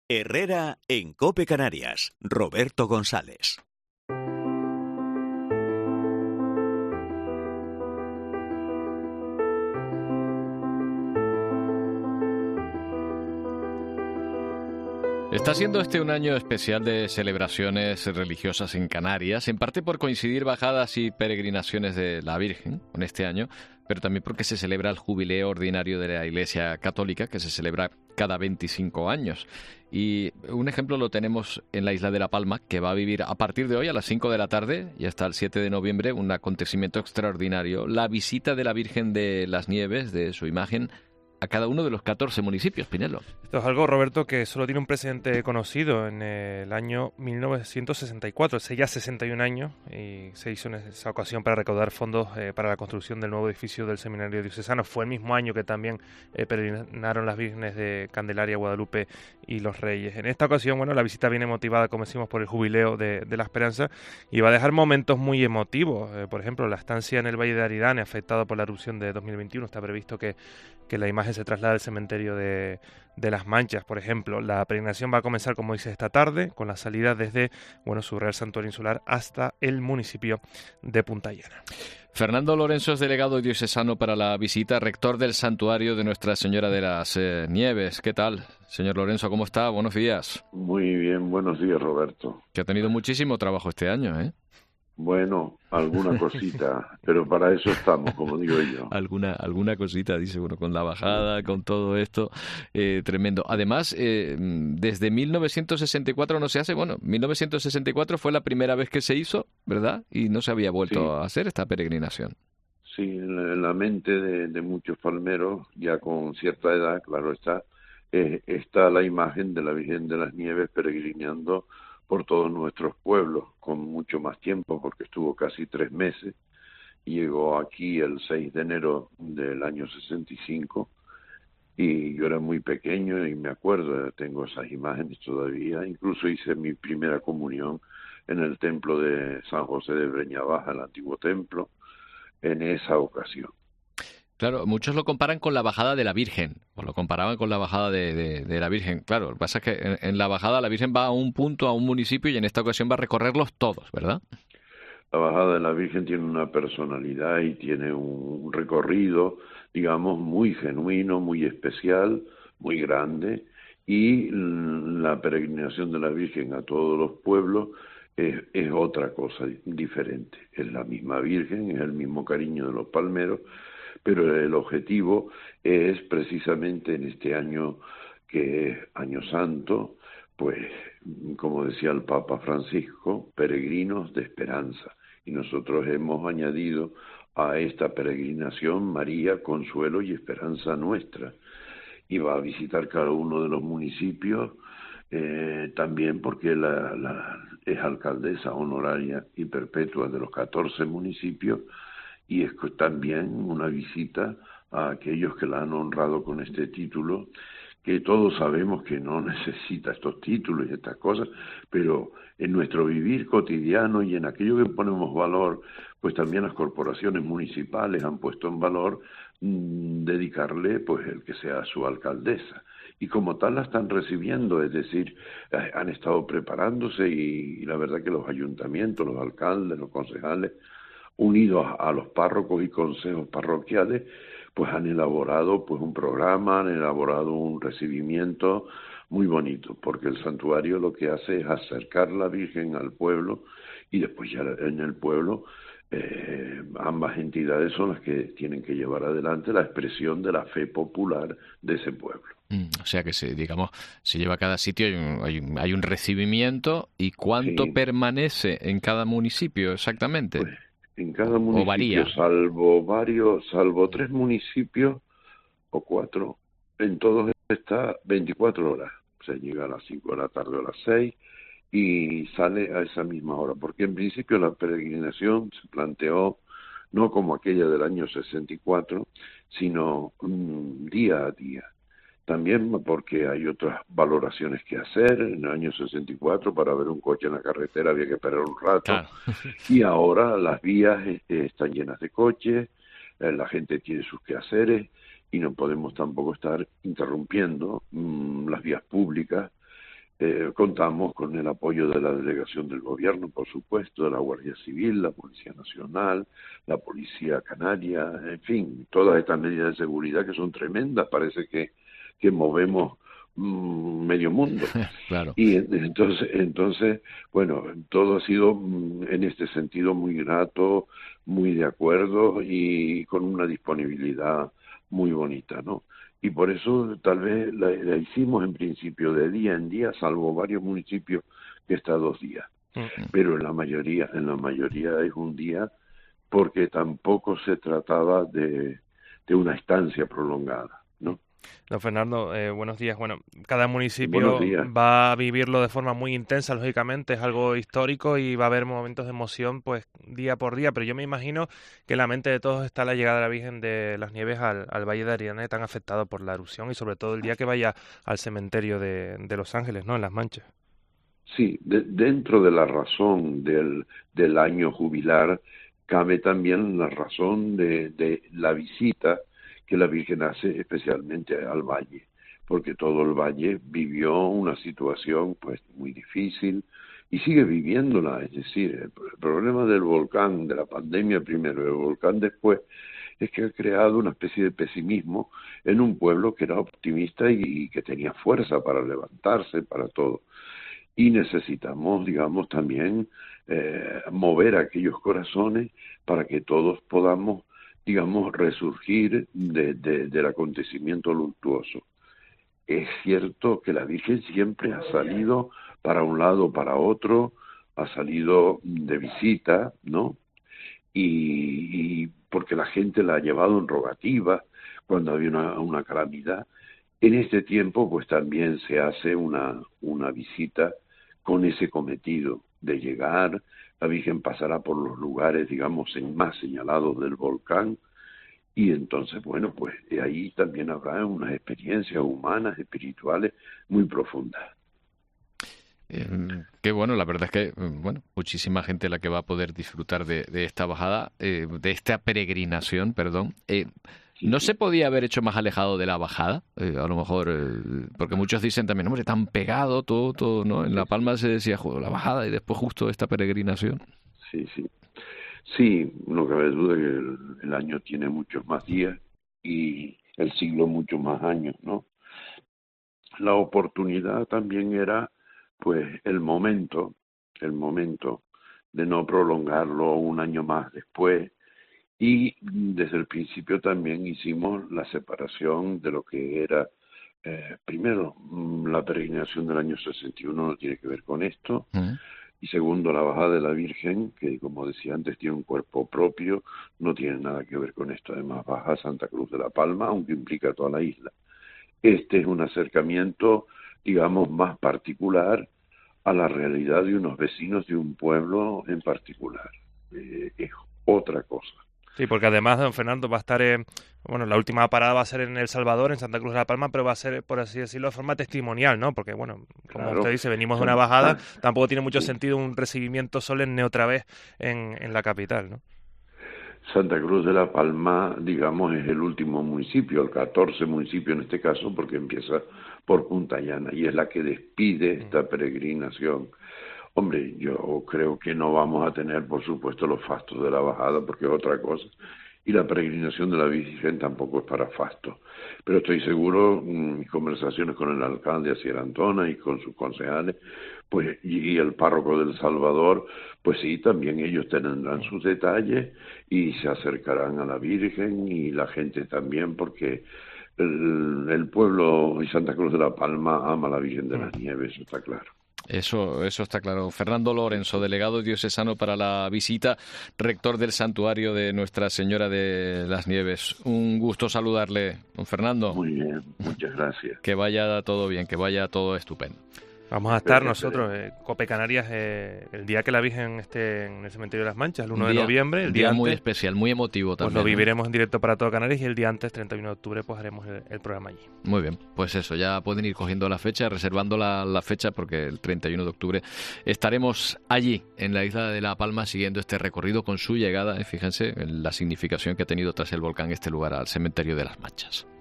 Herrera en COPE Canarias. Roberto González. Está siendo este un año especial de celebraciones religiosas en Canarias, en parte por coincidir bajadas y peregrinaciones de la Virgen con este año, pero también porque se celebra el jubileo ordinario de la Iglesia Católica, que se celebra cada 25 años. Y un ejemplo lo tenemos en la isla de La Palma, que va a vivir a partir de hoy a las 5 de la tarde y hasta el 7 de noviembre un acontecimiento extraordinario, la visita de la Virgen de las Nieves, de su imagen, a cada uno de los 14 municipios, Pinelo. Esto es algo, Roberto, que solo tiene un precedente conocido en el año 1964, hace ya 61 años, y se hizo en esa ocasión para recaudar fondos para la construcción del nuevo edificio del Seminario Diocesano. Fue el mismo año que también peregrinaron las vírgenes de Candelaria, Guadalupe y los Reyes. En esta ocasión, bueno, la visita viene motivada, como decimos, por el jubileo de la Esperanza y va a dejar momentos muy emotivos. Por ejemplo, la estancia en el Valle de Aridane, afectado por la erupción de 2021, está previsto que la imagen se traslada al cementerio de Las Manchas, por ejemplo. La peregrinación va a comenzar, como dice, esta tarde, con la salida desde su Real Santuario Insular hasta el municipio de Punta Llana. Fernando Lorenzo es delegado diocesano para la visita, rector del Santuario de Nuestra Señora de las Nieves. ¿Qué tal, señor Lorenzo? ¿Cómo está? Buenos días. Muy bien, buenos días, Roberto. Que ha tenido muchísimo trabajo este año, ¿eh? Bueno, alguna cosita, pero para eso estamos, como digo yo. Alguna cosita, dice uno, con la bajada, con todo esto, tremendo. Además, desde 1964 no se hace, 1964 fue la primera vez que se hizo, ¿verdad? Y no se había vuelto a hacer esta peregrinación. Sí, en la mente de muchos palmeros, ya con cierta edad, claro está la imagen de la Virgen de las Nieves peregrinando por todos nuestros pueblos, con mucho más tiempo, porque estuvo casi 3 meses. Llegó aquí el 6 de enero del año 65, y yo era muy pequeño y me acuerdo, tengo esas imágenes todavía. Incluso hice mi primera comunión en el templo de San José de Breña Baja, el antiguo templo, en esa ocasión. Claro, muchos lo comparan con la bajada de la Virgen, o lo comparaban con la bajada de la Virgen. Claro, lo que pasa es que en la bajada la Virgen va a un punto, a un municipio, y en esta ocasión va a recorrerlos todos, ¿verdad? La bajada de la Virgen tiene una personalidad y tiene un recorrido, digamos, muy genuino, muy especial, muy grande, y la peregrinación de la Virgen a todos los pueblos es otra cosa diferente. Es la misma Virgen, es el mismo cariño de los palmeros, pero el objetivo es precisamente en este año, que es Año Santo, pues, como decía el Papa Francisco, peregrinos de esperanza. Y nosotros hemos añadido a esta peregrinación María, consuelo y esperanza nuestra. Y va a visitar cada uno de los municipios, también porque es alcaldesa honoraria y perpetua de los 14 municipios, y es también una visita a aquellos que la han honrado con este título, que todos sabemos que no necesita estos títulos y estas cosas, pero en nuestro vivir cotidiano y en aquello que ponemos valor, pues también las corporaciones municipales han puesto en valor dedicarle pues el que sea su alcaldesa. Y como tal la están recibiendo, es decir, han estado preparándose, y la verdad que los ayuntamientos, los alcaldes, los concejales, unidos a los párrocos y consejos parroquiales, pues han elaborado pues un programa, han elaborado un recibimiento muy bonito, porque el santuario lo que hace es acercar la Virgen al pueblo, y después ya en el pueblo ambas entidades son las que tienen que llevar adelante la expresión de la fe popular de ese pueblo. O sea que se lleva a cada sitio, hay un recibimiento. ¿Y cuánto permanece en cada municipio exactamente? Pues, en cada municipio, salvo 3 municipios o 4, en todos está 24 horas. O sea, llega a las 5 de la tarde o a las 6 y sale a esa misma hora. Porque en principio la peregrinación se planteó no como aquella del año 64, sino día a día. También porque hay otras valoraciones que hacer. En el año 64, para ver un coche en la carretera había que esperar un rato. Claro. Y ahora las vías están llenas de coches, la gente tiene sus quehaceres, y no podemos tampoco estar interrumpiendo las vías públicas Contamos con el apoyo de la delegación del gobierno, por supuesto, de la Guardia Civil, la Policía Nacional, la Policía Canaria, en fin, todas estas medidas de seguridad que son tremendas, parece que movemos medio mundo. Claro. Y entonces, bueno, todo ha sido en este sentido muy grato, muy de acuerdo y con una disponibilidad muy bonita, ¿no? Y por eso tal vez la hicimos en principio de día en día, salvo varios municipios que está 2 días. Pero en la mayoría es un día, porque tampoco se trataba de una estancia prolongada, ¿no? Don Fernando, buenos días. Bueno, cada municipio Buenos días. va a vivirlo de forma muy intensa, lógicamente, es algo histórico y va a haber momentos de emoción, pues, día por día, pero yo me imagino que en la mente de todos está la llegada de la Virgen de las Nieves al Valle de Ariane, tan afectado por la erupción, y sobre todo el día que vaya al cementerio de Los Ángeles, ¿no?, en Las Manchas. Sí, dentro de la razón del año jubilar, cabe también la razón de la visita que la Virgen hace especialmente al valle, porque todo el valle vivió una situación pues muy difícil y sigue viviéndola, es decir, el problema del volcán, de la pandemia primero y del volcán después, es que ha creado una especie de pesimismo en un pueblo que era optimista y que tenía fuerza para levantarse, para todo. Y necesitamos, digamos, también mover aquellos corazones para que todos podamos, digamos, resurgir del acontecimiento luctuoso. Es cierto que la Virgen siempre ha salido para un lado, para otro, ha salido de visita, ¿no? Y porque la gente la ha llevado en rogativa cuando había una calamidad. En este tiempo, pues también se hace una visita con ese cometido de llegar. La Virgen pasará por los lugares, digamos, más señalados del volcán, y entonces, bueno, pues ahí también habrá unas experiencias humanas, espirituales, muy profundas. Qué bueno, la verdad es que, bueno, muchísima gente la que va a poder disfrutar de esta bajada, de esta peregrinación, perdón. ¿No se podía haber hecho más alejado de la bajada? A lo mejor, porque muchos dicen también, hombre, tan pegado todo, ¿no? En La Palma se decía, la bajada y después justo esta peregrinación. Sí, no cabe duda que el año tiene muchos más días y el siglo muchos más años, ¿no? La oportunidad también era, pues, el momento de no prolongarlo un año más después. Y desde el principio también hicimos la separación de lo que era, primero, la peregrinación del año 61 no tiene que ver con esto, y segundo, la bajada de la Virgen, que como decía antes tiene un cuerpo propio, no tiene nada que ver con esto. Además baja a Santa Cruz de la Palma, aunque implica toda la isla. Este es un acercamiento, digamos, más particular a la realidad de unos vecinos de un pueblo en particular. Es otra cosa. Sí, porque además, don Fernando, va a estar, bueno, la última parada va a ser en El Salvador, en Santa Cruz de la Palma, pero va a ser, por así decirlo, de forma testimonial, ¿no? Porque, bueno, como Claro. usted dice, venimos de una bajada, tampoco tiene mucho sentido un recibimiento solemne otra vez en la capital, ¿no? Santa Cruz de la Palma, digamos, es el último municipio, el 14 municipio en este caso, porque empieza por Punta Llana, y es la que despide esta peregrinación. Hombre, yo creo que no vamos a tener, por supuesto, los fastos de la bajada, porque es otra cosa, y la peregrinación de la Virgen tampoco es para fastos. Pero estoy seguro, mis conversaciones con el alcalde Asier Antona y con sus concejales, pues y el párroco del Salvador, pues sí, también ellos tendrán sus detalles y se acercarán a la Virgen, y la gente también, porque el pueblo y Santa Cruz de la Palma ama a la Virgen de las Nieves, eso está claro. Eso está claro. Fernando Lorenzo, delegado diocesano para la visita, rector del santuario de Nuestra Señora de las Nieves. Un gusto saludarle, don Fernando. Muy bien, muchas gracias. Que vaya todo bien, que vaya todo estupendo. Vamos a estar nosotros, Cope Canarias, el día que la Virgen esté en el cementerio de las Manchas, el 1 de noviembre. El día muy antes, especial, muy emotivo también. Pues lo viviremos en directo para todo Canarias, y el día antes, 31 de octubre, pues haremos el programa allí. Muy bien, pues eso, ya pueden ir cogiendo la fecha, reservando la fecha, porque el 31 de octubre estaremos allí, en la isla de La Palma, siguiendo este recorrido con su llegada. Fíjense en la significación que ha tenido tras el volcán este lugar al cementerio de las Manchas.